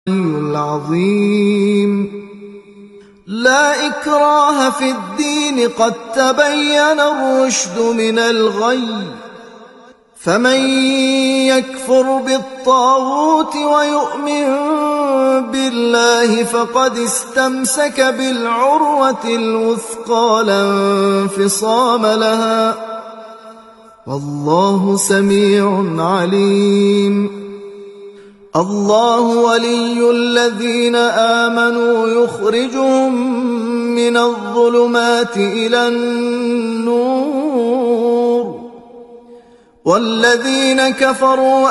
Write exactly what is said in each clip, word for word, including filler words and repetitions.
العظيم لا إكراه في الدين قد تبين الرشد من الغي فمن يكفر بالطاغوت ويؤمن بالله فقد استمسك بالعروة الوثقى لا انفصام لها والله سميع عليم. الله ولي الذين آمنوا يخرجهم من الظلمات إلى النور والذين كفروا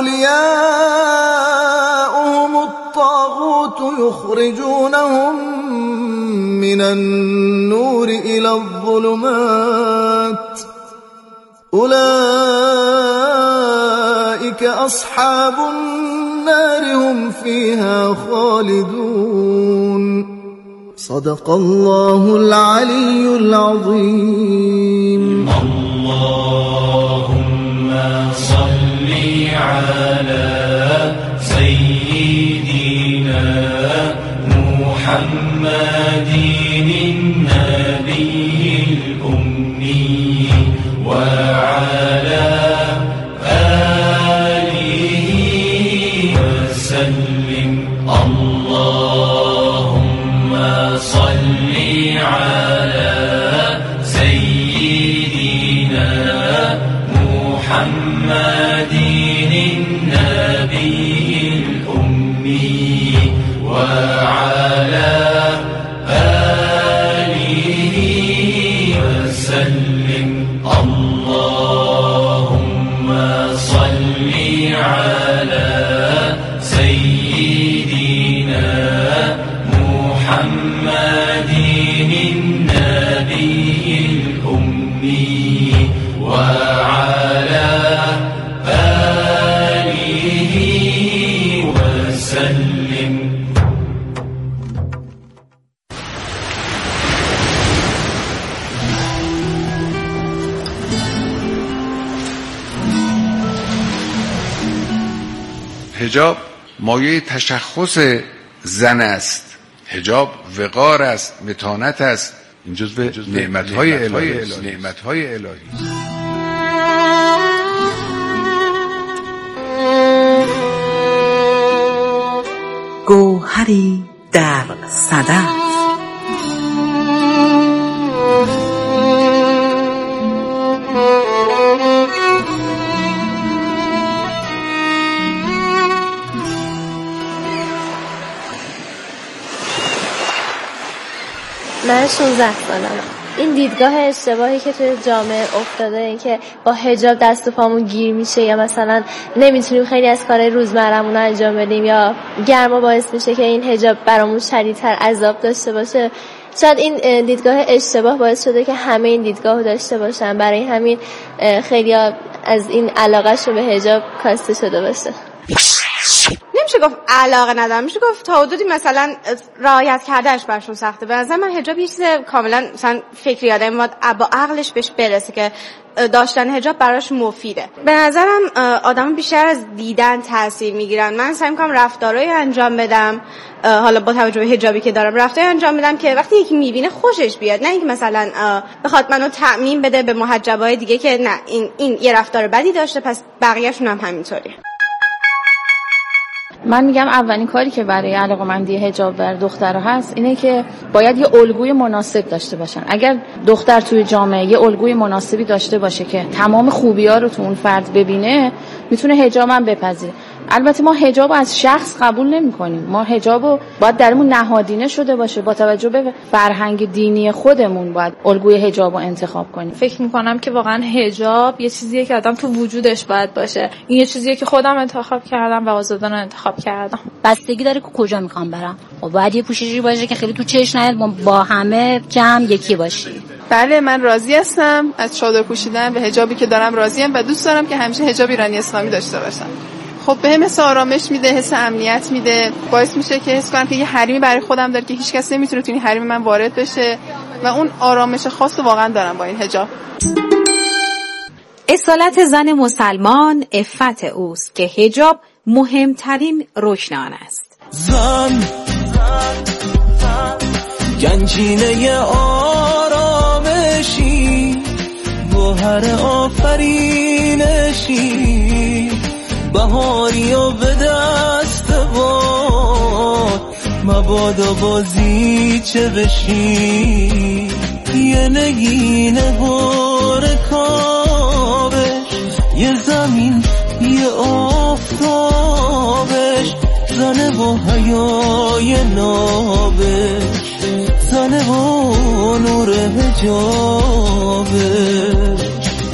أولياؤهم الطاغوت يخرجونهم من النور إلى الظلمات أولئك أصحاب النار هم فيها خالدون. صدق الله العلي العظيم. اللهم صل على سيدنا محمد النبي الأمي وعلى آله وسلم. اللهم صل على سيدنا محمد النبي الأمي وعلى آله وسلم. اللهم صل على سيدنا محمد النبي الأمي وعلى آله وسلم. حجاب مایه تشخص زن است. حجاب وقار است، متانت است. این جزو نعمت‌های الهی است. نعمت‌های الهی. گوهری در صدف. من شانزده سالمه. این دیدگاه اشتباهی که توی جامعه افتاده، این که با حجاب دست و پامون گیر میشه یا مثلا نمیتونیم خیلی از کارهای روزمره‌مون رو انجام بدیم یا گرما باعث میشه که این حجاب برامون شدیدتر عذاب داشته باشه، شاید این دیدگاه اشتباه باعث شده که همه این دیدگاه رو داشته باشن. برای همین خیلی از این علاقه‌ش رو به حجاب کاسته شده باشه. نمیشه گفت علاقه ندارم، میشه گفت تا حدودی مثلا رعایت کردنش برشون سخته. به نظر من حجاب یه چیز کاملا مثلا فکری آدم باید با عقلش بهش برسه که داشتن حجاب براش مفیده. به نظرم آدم بیشتر از دیدن تاثیر میگیرن. من سعی میکنم رفتارهایی انجام بدم، حالا با توجه به حجابی که دارم رفتاری انجام بدم که وقتی یکی میبینه خوشش بیاد، نه اینکه مثلا بخواد منو تعمیم بده به محجبای دیگه که نه این این یه رفتار بدی داشته پس بقیه‌شون هم همینطوریه. من میگم اولین کاری که برای علاقه‌مندی حجاب بر دخترها هست اینه که باید یه الگوی مناسب داشته باشن. اگر دختر توی جامعه یه الگوی مناسبی داشته باشه که تمام خوبی‌ها رو تو اون فرد ببینه، میتونه حجاب هم بپذیره. البته ما حجاب از شخص قبول نمی‌کنیم. ما حجابو باید درمون نهادینه شده باشه، با توجه به فرهنگ دینی خودمون باید الگوی حجابو انتخاب کنیم. فکر می‌کنم که واقعا حجاب یه چیزیه که آدم تو وجودش باید باشه. این یه چیزیه که خودم انتخاب کردم و آزادانه انتخاب کردم. بستگی داره که کجا میخوام برم. و باید یه پوششی باشه که خیلی تو چشم نیاد، با همه جمع یکی باشی. بله، من راضی هستم از چادر پوشیدن. به حجابی که دارم راضیم و دوست دارم که همیشه حجاب ایرانی اسلامی داشته باشم. خب بهم حس آرامش میده، حس امنیت میده، باعث میشه که حس کنم که یه حریمی برای خودم داره که هیچ کس نمیتونه تو این حریم من وارد بشه و اون آرامش خاص رو واقعا دارم با این حجاب. اصالت زن مسلمان عفت اوست که حجاب مهمترین رکن آن است. زن گنجینه آرامشی گوهر آفرینشی بهاری و به دست باد مبادا بازی چه بشی یه نگین برکابش یه زمین یه آفتابش زنه و حیای نابش زنه و نور حجابش.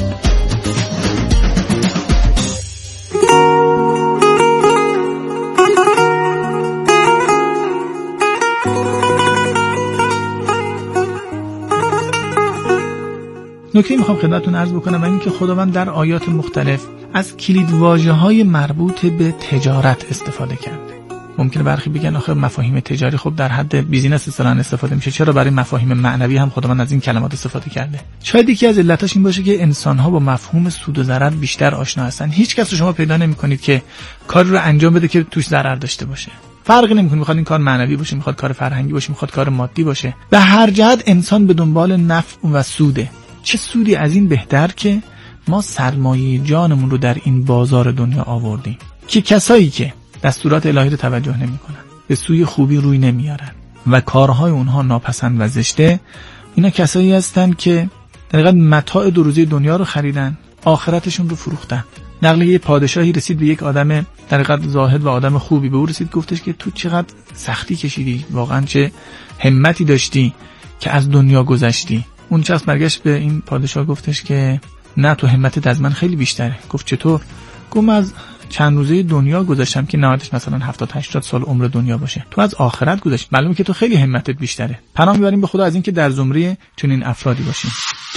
نکته میخوام خدمتتون عرض بکنم این که خداوند در آیات مختلف از کلید واژه‌های مربوط به تجارت استفاده کرده. ممکنه برخی بگن آخه مفاهیم تجاری خب در حد بیزینس اصطلاحاً استفاده میشه، چرا برای مفاهیم معنوی هم خداوند از این کلمات استفاده کرده؟ شاید یکی از علتاش این باشه که انسان‌ها با مفهوم سود و ضرر بیشتر آشنا هستن. هیچ کس رو شما پیدا نمی‌کنید که کاری رو انجام بده که توش ضرر داشته باشه. فرقی نمی‌کنه میخواد این کار معنوی باشه، میخواد کار فرهنگی باشه، میخواد کار مادی باشه. به هر جهت انسان به دنبال نفع و سوده. چه سودی از این بهتر که ما سرمایه جانمون رو در این بازار دنیا آوردیم که کسایی که دستورات الهی رو توجه نمی‌کنن، به سوی خوبی روی نمیارن و کارهای اونها ناپسند و زشته، اینا کسایی هستن که در حقیقت متاع دو روزه دنیا رو خریدن، آخرتشون رو فروختن. نقل یه پادشاهی رسید به یک آدم در حقیقت زاهد و آدم خوبی، به او رسید گفتش که تو چقدر سختی کشیدی، واقعا چه همتی داشتی که از دنیا گذشتی. اون شخص برگشت به این پادشاه گفتش که نه، تو همتت از من خیلی بیشتره. گفت چطور؟ گفت از چند روزه دنیا گذاشتم که نهایتش مثلا هفتاد هشتاد سال عمر دنیا باشه، تو از آخرت گذشت، معلومه که تو خیلی همتت بیشتره. پناه میبریم به خدا از این که در زمره چنین افرادی باشیم.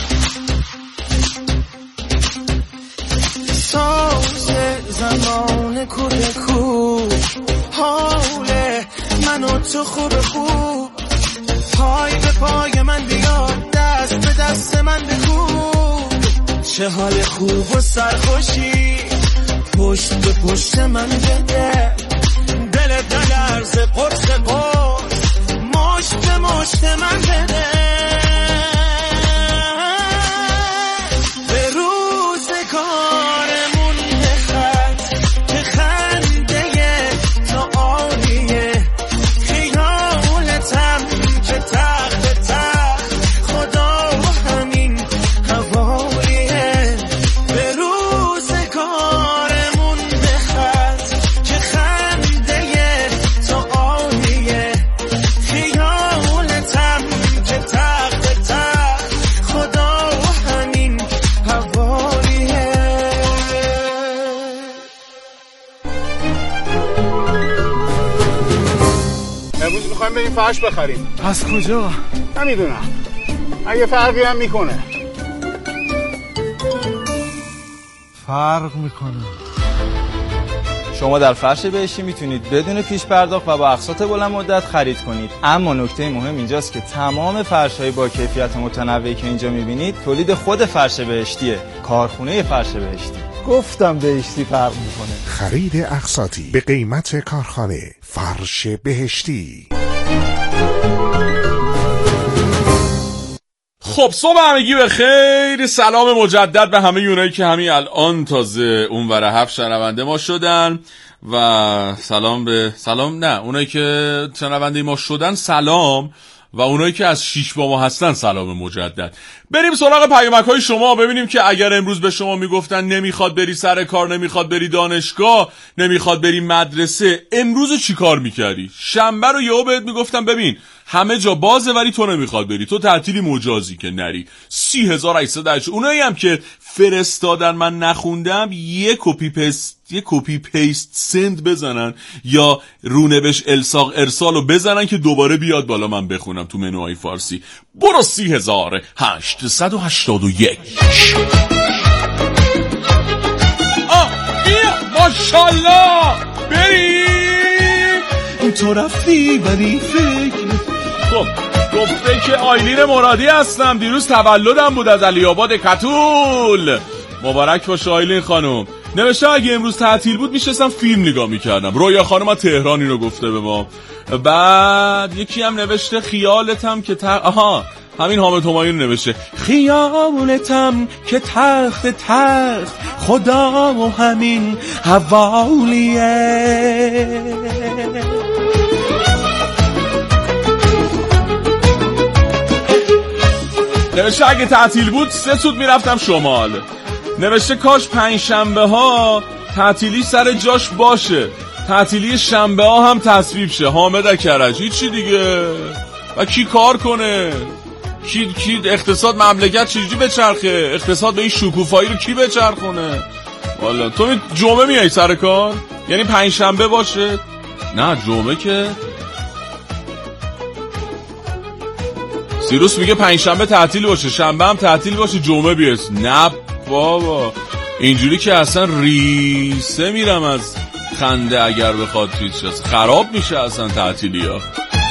ساز زمان کوره کو حاله من و تو خوب خوب پای به پای من بیا دست به دست من بگو چه حال خوب و سرخوشی پشت به پشت من بده دل دلرز قرص قرص مشت به مشت من بده به روز کارمون بخند که خنده تا آریه خیالتم که تخت تخت خدا همین حوالیه به روز کارمون بخند که خنده تا آریه خیالتم که تخت تخت خدا همین حوالیه. امروز میخوایم بریم فرش بخریم. از کجا؟ نمیدونم، اگه فرقی هم میکنه. فرق میکنه. شما در فرش بهشتی میتونید بدون پیش پرداخت و با اقساط بلند مدت خرید کنید، اما نکته مهم اینجاست که تمام فرش‌های با کیفیت متنوعی که اینجا میبینید تولید خود فرش بهشتیه، کارخونه فرش بهشتی. گفتم بهشتی فرق میکنه. خرید اقساطی به قیمت کارخانه فرش بهشتی. خب صبح همگی به خیر، سلام مجدد به همه اونایی که همین الان تازه اونور هفت شنونده ما شدن و سلام به سلام نه اونایی که شنونده ما شدن سلام و اونایی که از شیش با ما هستن سلام مجدد. بریم سراغ پیامک‌های شما ببینیم که اگر امروز به شما میگفتن نمیخواد بری سر کار، نمیخواد بری دانشگاه، نمیخواد بری مدرسه، امروز چی کار میکردی؟ شنبه رو یهو بهت میگفتن ببین همه جا بازه ولی تو نمیخواد بری، تو تعطیلی مجازی که نری. سی هزار و هشتصد و هشت. اونایی هم که فرستادن من نخوندم یه کپی پست یه کپی پیست سند بزنن یا رونوشت الساق ارسالو بزنن که دوباره بیاد بالا من بخونم تو منوهای فارسی. برو سی هزار هشتصد و هشتاد و یک. آه بیا ماشالله بریم. تو رفتی ولی فکر خب گفته که آیلین مرادی هستم، دیروز تولدم بود از علی آباد کتول. مبارک باشه آیلین خانم. نوشته اگه امروز تعطیل بود میشستم فیلم نگاه میکردم. رویا خانم از تهران اینو گفته به ما. بعد یکی هم نوشته خیالتم که تر... آها همین حامد همایون نوشته خیالتم که تخت تخت خدا و همین حوالیه. نوشته اگه تعطیل بود سه سود میرفتم شمال. نوشته کاش پنج شنبه ها تعطیلی سر جاش باشه، تعطیلی شنبه ها هم تصویب شه. حامد کرج هیچی دیگه. و کی کار کنه؟ کی کی اقتصاد مملکت چجوری بچرخه؟ اقتصاد به این شکوفایی رو کی بچرخونه؟ والا تو می جمعه میای سر کار؟ یعنی پنج شنبه باشه؟ نه جمعه که سیروس میگه پنج شنبه تعطیل باشه، شنبه هم تعطیل باشه، جمعه بیاس. نه بابا اینجوری که اصلا ریسه میرم از خنده اگر بخواد چیز خراب میشه اصلا تعطیلی ها.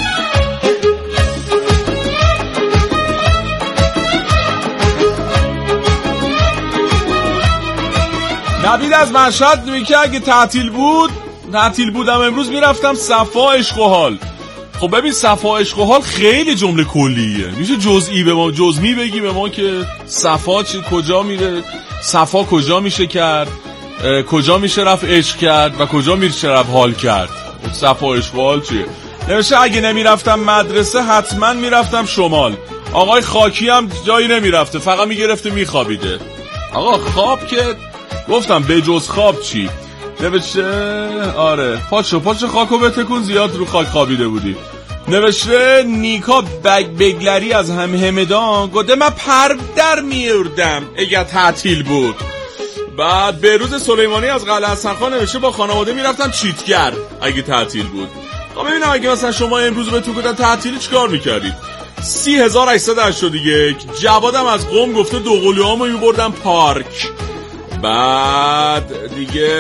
نبید از مشهد میگه اگه تعطیل بود تعطیل بودم امروز میرفتم صفا عشق و حال. خب ببین صفا عشق و حال خیلی جمله کلیه، میشه جزئی به ما جزمی بگی به ما که صفا چی کجا میره، صفا کجا میشه کرد، کجا میشه رفت عشق کرد و کجا میشه رفت حال کرد. صفا عشق و حال چیه؟ نمیشه اگه نمیرفتم مدرسه حتما میرفتم شمال. آقای خاکی هم جایی نمیرفته، فقط میگرفته میخوابیده. آقا خواب که گفتم به جز خواب چی؟ نوشته آره پاچو پاچو خاکو بتکون زیاد رو خاک خوابیده بودی. نوشته نیکا بگ بگلری از هم همدان گفته من پر در میوردم اگه تعطیل بود. بعد بهروز سلیمانی از قلعه حسن‌خان نوشته با خانواده میرفتم چیتگر اگه تعطیل بود. خب ببینم اگه مثلا شما امروز به تو گفتن تعطیلی چیکار میکردید؟ سی هزار و هشتصد و هشتاد و یک جوادم از قم گفته دوقلوامو میبردم پارک. بعد دیگه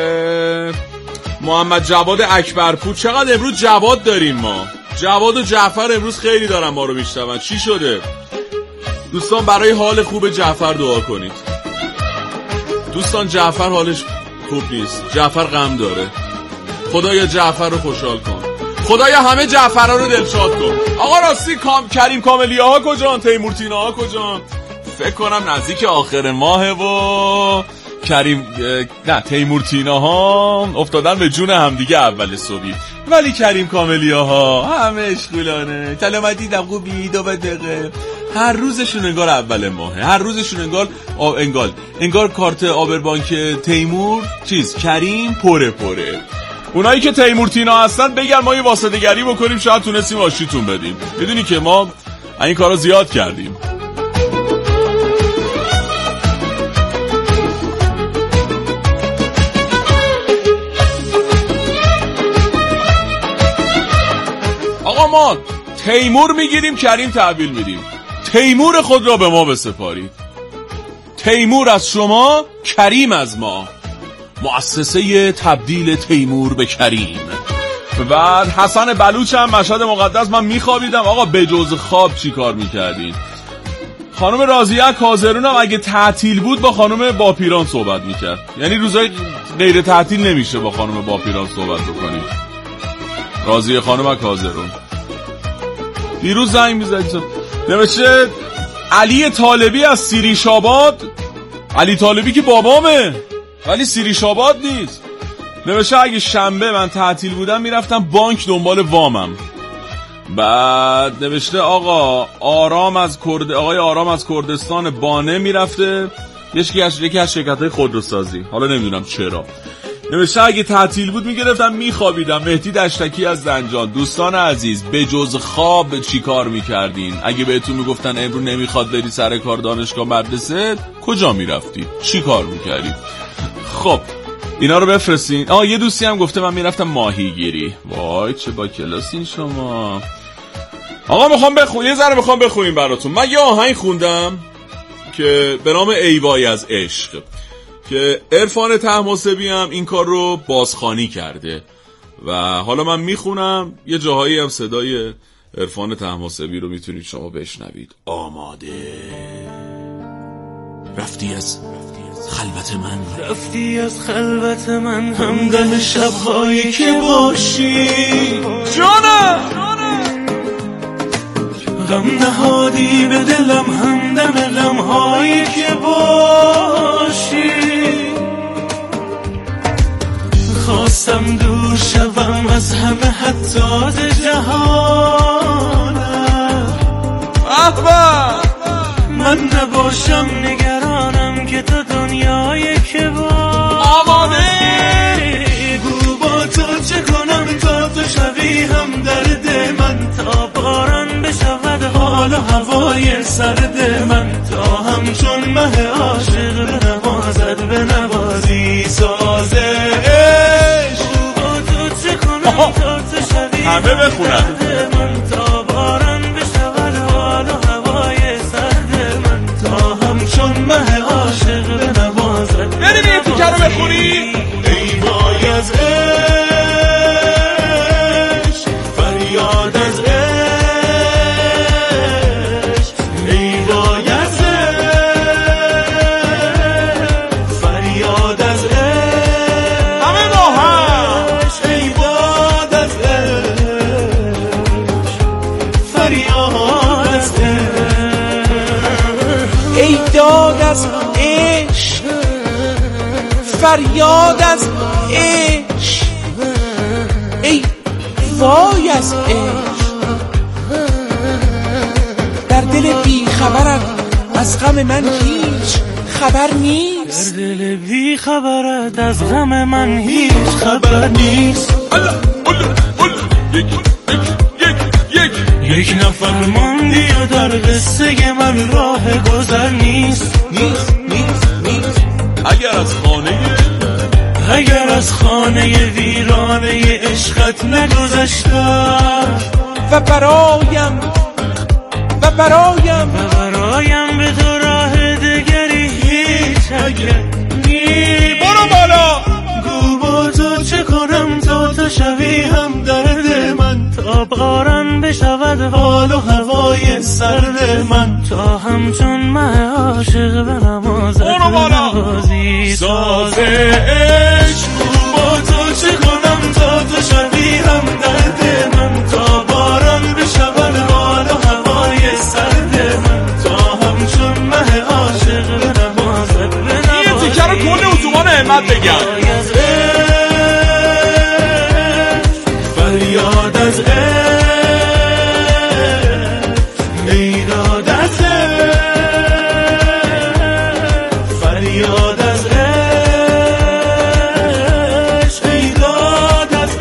محمد جواد اکبرپور چقدر امروز جواد داریم ما. جواد و جعفر امروز خیلی دارن ما رو میشنون. چی شده؟ دوستان برای حال خوب جعفر دعا کنید. دوستان جعفر حالش خوب نیست، جعفر غم داره. خدایا جعفر رو خوشحال کن، خدایا همه جعفرها رو دلشاد کن. آقا راستی کام... کریم کاملیه ها کجان؟ تیمور تینا ها کجان؟ فکر کنم نزدیک آخر ماهه و کریم نه تیمور تینا ها افتادن به جون همدیگه اول صبحی، ولی کریم کاملیه ها همه اشغولانه. تلما دیدم خوبی دو دقیقه هر روزشون انگار اول ماهه، هر روزشون انگار انگار انگار کارت آبربانک تیمور چیز کریم پره پره. اونایی که تیمور تینا هستن بگن ما یه واسطه گری بکنیم شاید تونستیم آشتیتون بدیم. میدونی که ما این کارا زیاد کردیم. آقا ما تیمور میگیریم کریم تحویل میدیم. تیمور خود را به ما بسپارید. تیمور از شما، کریم از ما. مؤسسه تبدیل تیمور به کریم. بعد حسن بلوچ هم مشهد مقدس من میخوابیدم. آقا بجز خواب چی کار میکردین؟ خانم راضیه کازرون هم اگه تعطیل بود با خانم باپیران صحبت میکرد. یعنی روزای غیر تعطیل نمیشه با خانم باپیران صحبت بکنید. راضیه خانم کازرون دیروز زنگ میزدید. نوشته علی طالبی از سیریش آباد. علی طالبی که بابامه ولی سیریش آباد نیست. نوشته اگه شنبه من تعطیل بودم میرفتم بانک دنبال وامم. بعد نوشته آقا آرام از کرد آقای آرام از کردستان بانه میرفته یکی از یکی از شرکت‌های خودروسازی، حالا نمیدونم چرا. نوشته اگه تعطیل بود میگرفتم میخوابیدم. مهدی دشتکی از زنجان. دوستان عزیز به جز خواب چی کار میکردین؟ اگه بهتون میگفتن امروز نمیخواد بری سر کار دانشگاه مدرسه کجا میرفتی؟ چی کار میکردی؟ خب اینا رو بفرستین. آه یه دوستی هم گفته من میرفتم ماهیگیری. وای چه با کلاسین شما. آقا میخوام بخون یه ذره میخوام بخونیم براتون. من یه آهنگ خوندم که به نام ایوای از عشق که عرفان طهماسبی هم این کار رو بازخوانی کرده و حالا من میخونم. یه جاهایی هم صدای عرفان طهماسبی رو میتونید شما بشنوید. آماده. رفتی از خلوت من، رفتی از خلوت من، همدم شبهایی که باشی جانم، غم نهادی به دلم، همدم غمهایی که باشی. خواستم دور شوم از همه حتی ز جهانم، من نباشم نگرانم که تو دنیایی که آماده گو با تو چه کنم تا تو شوی هم درد من، تا باران بشود حال و هوای سرد من، تا همچون مه عاشق بنوازد بنوازی ساز عشق. گو با تو چه کنم تا تو شوی همه بخونم من، تا باران بشود حال و هوای سرد من، تا همچون مه عاشق بنوازد. بریم این تیکه رو بخونی. ای وای از عشق، فریاد از عشق، ای وای از عشق، فریاد از عشق، همه با هم. ای باد از عشق، فریاد از عشق، ای داد از عشق، فریاد از عشق، ای وای از عشق. در دل بی خبرت از غم من هیچ خبر نیست، در دل بی خبرت از غم من هیچ خبر نیست. یک نفر ماندی و در قصه من راه گذر نیست، نیست نیست نیست. اگر از خانه اگر از خانه ویرانه عشقت نگذشتم و برایم و برایم و برایم به تو راه دگری هیچ اگر نی. برو بالا. گو با تو چه کنم تا تو شوی هم درد من، تا باران بشود حال و هوای سرد من، تا همچون مه عاشق بنوازد بنوازی ساز عشق. گو با تو چه کنم تا تو شوی هم درد من، تا باران بشود حال و هوای سرد من، تا همچون مه عاشق بنوازد بنوازی. یه تیکه رو کل اتوبان همت بگم. فریاد از عشق، ای داد از عشق، فریاد از عشق، ای داد از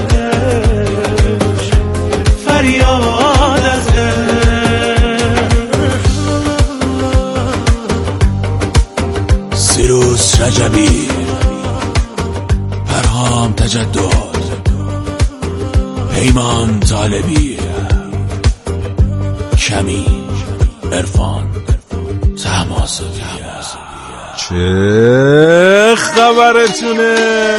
عشق، فریاد از عشق. سیروس رجبی، پرهام تجدد، پیمان طالبی، کمی عرفان تماسبی. چه خبرتونه؟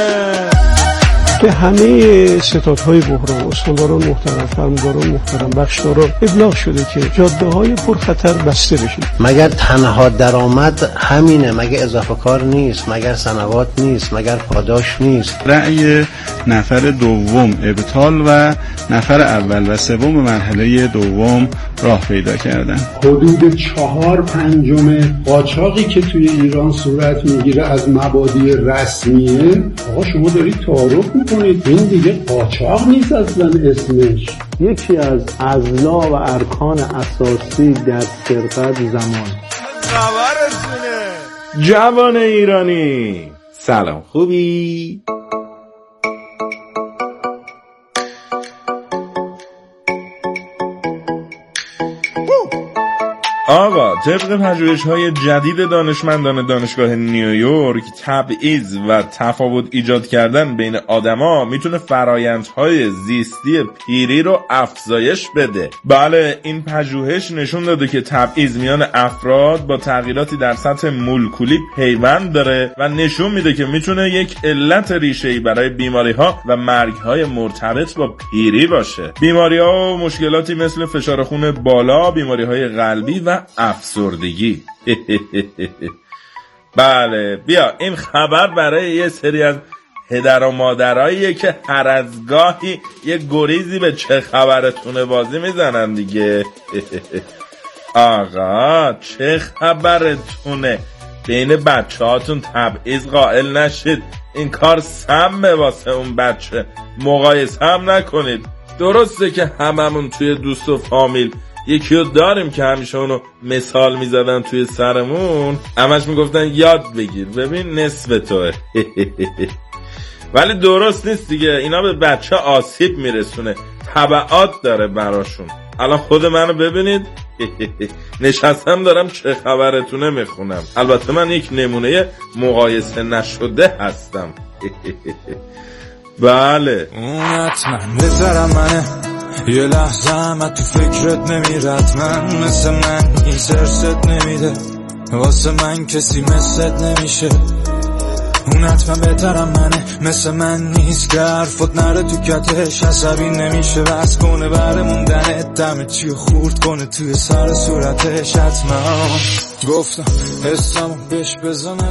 به همه ستادهای بحران، استانداران محترم، فرمانداران محترم، بخشداران ابلاغ شده که جاده های پرخطر بسته بشه. مگر تنها درآمد همینه؟ مگر اضافه کار نیست؟ مگر سنوات نیست؟ مگر پاداش نیست؟ رأی نفر دوم ابطال و نفر اول و سوم مرحله دوم راه پیدا کردن. حدود چهار پنجم قاچاقی که توی ایران صورت میگیره از مبادی رسمیه. آقا شما دارید تعارف میکنید، این دیگه قاچاق نیست اصلا اسمش. یکی از اضلاع و ارکان اساسی در سرقت زمان. خبرتونه جوان ایرانی، سلام، خوبی؟ آقا طبق پژوهش‌های جدید دانشمندان دانشگاه نیویورک، تبعیض و تفاوت ایجاد کردن بین آدما میتونه فرایندهای زیستی پیری رو افزایش بده. بله، این پژوهش نشون داده که تبعیض میان افراد با تغییراتی در سطح مولکولی پیوند داره و نشون میده که میتونه یک علت ریشه‌ای برای بیماری‌ها و مرگ‌های مرتبط با پیری باشه. بیماری‌ها و مشکلاتی مثل فشار خون بالا، بیماری‌های قلبی و افسردگی. بله بیا این خبر برای یه سری از پدر و مادراییه که هر از گاهی یه گریزی به چه خبرتونه بازی میزنن دیگه. آقا چه خبرتونه؟ بین بچه هاتون تبعیض قائل نشید، این کار سمه واسه اون بچه، مقایسه هم نکنید. درسته که هممون توی دوست و فامیل یکی رو داریم که همیشه اونو مثال میزدن توی سرمون، همش میگفتن یاد بگیر ببین نصف توه. ولی درست نیست دیگه، اینا به بچه آسیب میرسونه، تبعات داره براشون. الان خود منو ببینید، نشستم دارم چه خبرتونه میخونم. البته من یک نمونه مقایسه نشده هستم. بله اون حتما بذارم منه، یه لحظه هم تو فکرت نمیرد، من مثل من نیست، ارست نمیده واسه من کسی مثلت نمیشه. اون حتما بهترم منه، مثل من نیست که حرفت نره تو کتش، عصبی نمیشه بس کنه بره موندنت، دم چی خورد کنه توی سر صورتش. حتما گفتم حسمو بهش بزنه.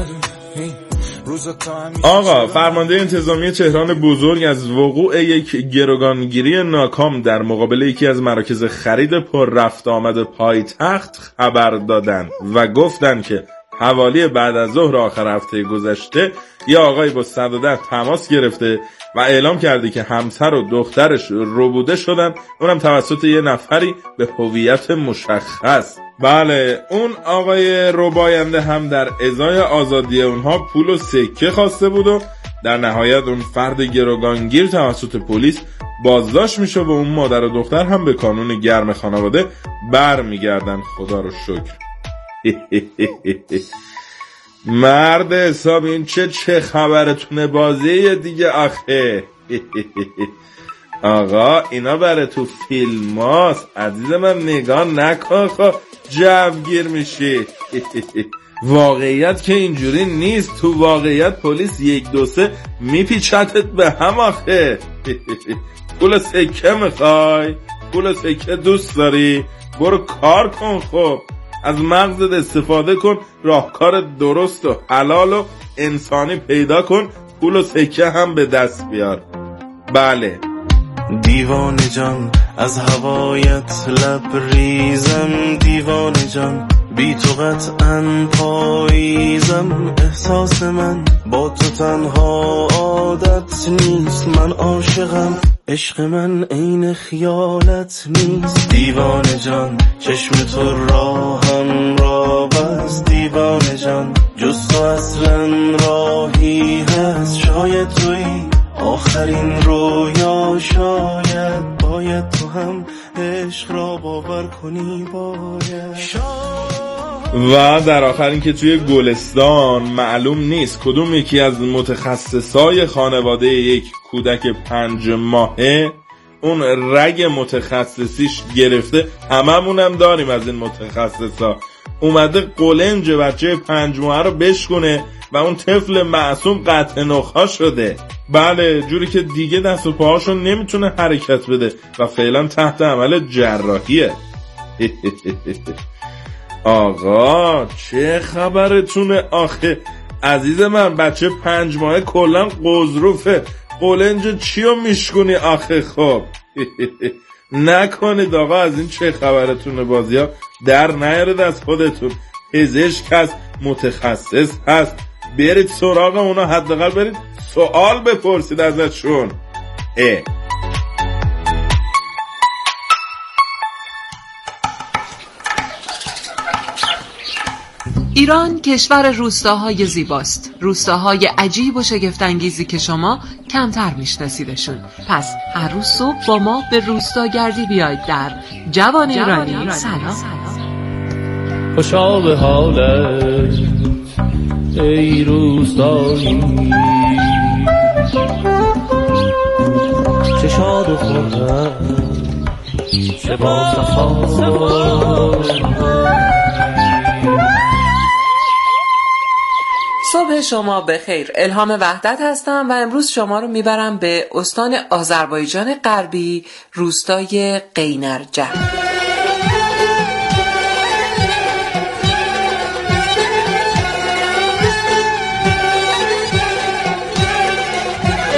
آقا فرمانده انتظامی تهران بزرگ از وقوع یک گروگانگیری ناکام در مقابل یکی از مراکز خرید پر رفت آمد پایتخت خبر دادن و گفتن که حوالی بعد از ظهر آخر هفته گذشته یه آقای با صد و ده تماس گرفته و اعلام کرده که همسر و دخترش ربوده شدن، اونم توسط یه نفری به هویت مشخص. بله اون آقای رباینده هم در ازای آزادی اونها پول و سکه خواسته بود و در نهایت اون فرد گروگانگیر توسط پلیس بازداشت میشه و اون مادر و دختر هم به کانون گرم خانواده بر میگردن. خدا رو شکر. مرد حساب این چه چه خبرتونه بازیه دیگه آخه. آقا اینا برای تو فیلم هاست عزیز من، نگاه نکن خب جوگیر میشی. واقعیت که اینجوری نیست، تو واقعیت پلیس یک دو سه میپیچتت به هم آخه. پول سکه میخوای؟ پول سکه دوست داری؟ برو کار کن خب، از مغزت استفاده کن، راهکار درست و حلال و انسانی پیدا کن، پول و سکه هم به دست بیار. بله دیوانه جان از هوایت لبریزم، دیوانه جان بی تو قطعاً پاییزم، احساس من با تو تنها عادت نیست، من عاشقم عشق من عین خیالت نیست. دیوانه جان چشم تو راهم را بس، دیوانه جان جز تو اصلا راهی هست، شاید توی آخرین رویا، شاید باید تو هم عشق را باور کنی، باید. و در آخر این که توی گلستان معلوم نیست کدوم یکی از متخصصای خانواده یک کودک پنج ماهه اون رگ متخصصیش گرفته. هممونم داریم از این متخصصا، اومده قلنج بچه پنج ماهه رو بشکنه و اون طفل معصوم قطع نخا شده. بله جوری که دیگه دست و پاهاشو نمیتونه حرکت بده و فعلا تحت عمل جراحیه. آقا چه خبرتونه آخه عزیز من؟ بچه پنج ماهه کلن قضروفه، قلنج چیو میشکنی آخه؟ خب نکنید آقا از این چه خبرتونه بازی ها در نیارید از خودتون. پزشک هست، متخصص هست، برید سراغ اونا، حداقل برید سوال بپرسید ازشون. اه ایران کشور روستاهای زیباست، روستاهای عجیب و شگفت‌انگیزی که شما کمتر میشناسیدشون. پس هر روز صبح با ما به روستاگردی بیاید در جوان ایرانی. سلام. خوشا به حالت ای روستایی، چه شاد و خورم چه با صفا. صبح شما بخیر. الهام وحدت هستم و امروز شما رو میبرم به استان آذربایجان غربی، روستای قینرجه.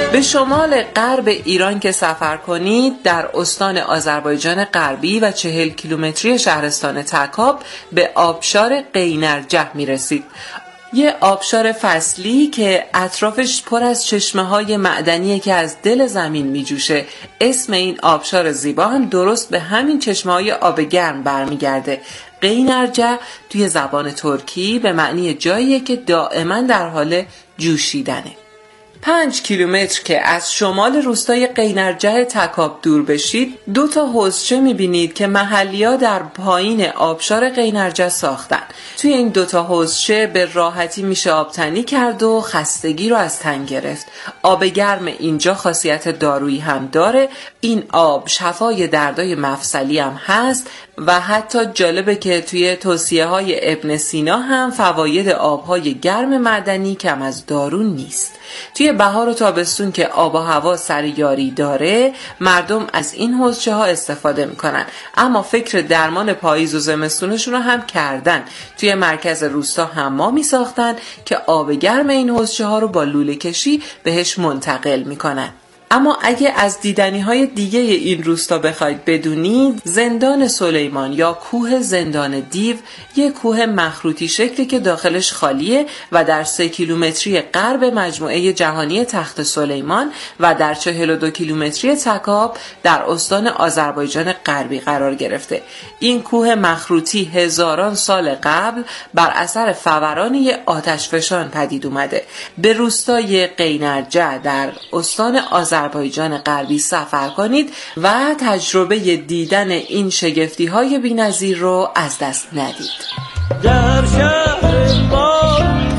به شمال غرب ایران که سفر کنید در استان آذربایجان غربی و چهل کیلومتری شهرستان تکاب به آبشار قینرجه میرسید. یه آبشار فصلی که اطرافش پر از چشمه های معدنیه که از دل زمین می جوشه. اسم این آبشار زیبا هم درست به همین چشمه های آب گرم برمیگرده. قینرجه توی زبان ترکی به معنی جاییه که دائما در حال جوشیدنه. پنج کیلومتر که از شمال روستای قینرجه تکاب دور بشید دو تا حوضچه میبینید که محلی‌ها در پایین آبشار قینرجه ساختن. توی این دو تا حوضچه به راحتی میشه آبتنی کرد و خستگی رو از تن گرفت. آب گرم اینجا خاصیت دارویی هم داره. این آب شفای دردای مفصلی هم هست و حتی جالبه که توی توصیه های ابن سینا هم فواید آبهای گرم معدنی کم از دارو نیست. توی بهار و تابستون که آب و هوا سریاری داره مردم از این حوضچه ها استفاده میکنن، اما فکر درمان پاییز و زمستونشون رو هم کردن. توی مرکز روستا حمامی ساختن که آب گرم این حوضچه ها رو با لوله کشی بهش منتقل میکنن. اما اگه از دیدنی های دیگه این روستا بخواید بدونید، زندان سلیمان یا کوه زندان دیو یک کوه مخروطی شکلی که داخلش خالیه و در سه کیلومتری غرب مجموعه جهانی تخت سلیمان و در چهل و دو کیلومتری تکاب در استان آذربایجان غربی قرار گرفته. این کوه مخروطی هزاران سال قبل بر اثر فوران یک آتشفشان پدید اومده. به روستای قینرجه در استان آذربایجان آذربایجان غربی سفر کنید و تجربه دیدن این شگفتی های بی‌نظیر رو از دست ندید. در شهر ما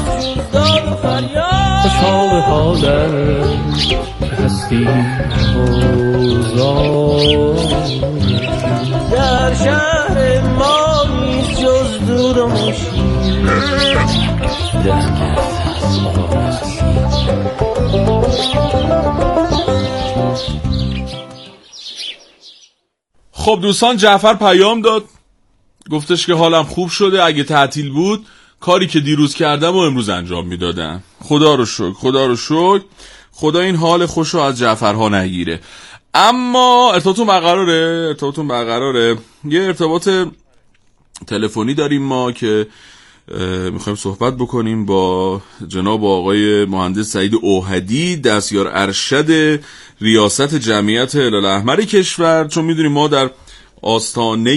داد و فریاد خوشحال حالم هستی اوزان. در شهر ما نیست جز دور و مشید در خب دوستان، جعفر پیام داد، گفتش که حالم خوب شده، اگه تعطیل بود کاری که دیروز کردم و امروز انجام میدادم. خدا رو شکر، خدا رو شکر، خدا این حال خوش رو از جعفرها نگیره. اما ارتباطتون برقراره، ارتباطتون برقراره. یه ارتباط تلفنی داریم ما که میخوایم صحبت بکنیم با جناب آقای مهندس سعید اوحدی، دستیار ارشد ریاست جمعیت هلال احمر کشور. چون میدونیم ما در آستانه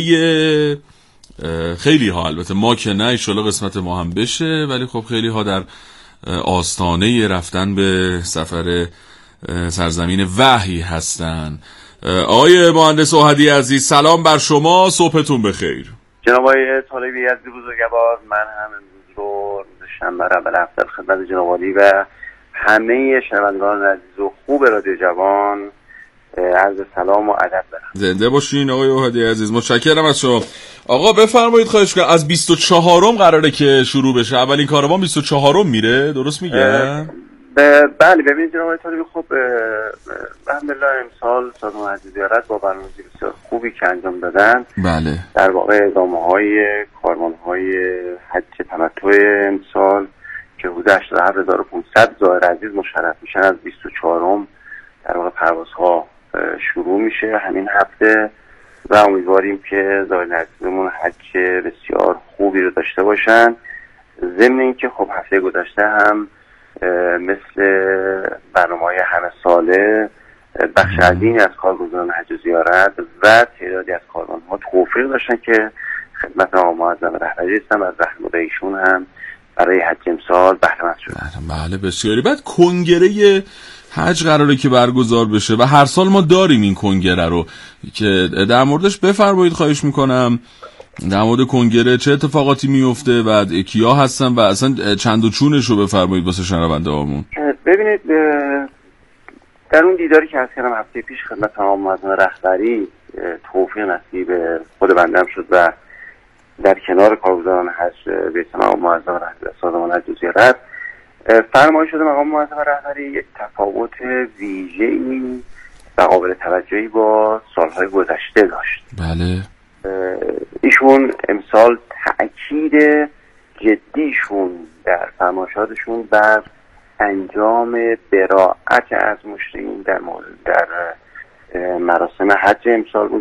خیلی ها، البته ما که نه، انشالله قسمت ما هم بشه، ولی خب خیلی ها در آستانه رفتن به سفر سرزمین وحی هستن. آقای مهندس اوحدی عزیز، سلام بر شما، صبحتون بخیر. جناب آقای طالبی عزیز بزرگوار، من هم امروز رو شنبه اول هفته خدمت جناب عالی و همه شنوندگان عزیز و خوب رادیو جوان عرض سلام و ادب دارم. زنده باشین آقای اوحدی عزیز، متشکرم از شما. آقا بفرمایید، خواهش کنم. از بیست و چهارم قراره که شروع بشه، اولین کاروان بیست و چهارم میره، درست میگم؟ بله ببینید جناب آقای طالبی، خب الحمدلله امسال سازمان حج زیارت با برنامه‌ریزی بسیار خوبی که انجام دادن، بله، در واقع ادامه‌های کاروان‌های حج تمتع امسال که حدود هشتاد و هفت هزار و پانصد زائر عزیز مشرف میشن، از بیست و چهارم در واقع پروازها شروع میشه همین هفته و امیدواریم که زائرین عزیزمون حج بسیار خوبی رو داشته باشن. ضمن اینکه خب هفته گذشته هم مثل برنامه‌های همه ساله بخش عظیمی از کارگزاران حج و زیارت و تعدادی از کاروان‌ها توفیق داشتن که خدمت آقا معظم رهبری هستن و از رحمت ایشون هم برای حج امسال بهره مند شدن. بله بسیاری. بعد کنگره حج قراره که برگزار بشه و هر سال ما داریم این کنگره رو، که در موردش بفرمایید خواهش میکنم. در مورد کنگره چه اتفاقاتی میفته و کیا هستن و اصلا چند و چونش رو بفرمایید واسه شنونده هامون. ببینید در اون دیداری که از کردم هفته پیش خدمت تمام معظم رهبری توفیق نصیب خود بنده هم شد و در کنار کارگزاران حج به تمام معظم رهبری سازمان حج و زیارت فرمایش شده مقام معظم رهبری یک تفاوت ویژه‌ای و قابل توجهی با سالهای گذشته داشت. بله. ایشون امسال تأکید جدیشون در فرمایشاتشون بر انجام براءت از مشرکین در مورد در مراسم حج امسال بود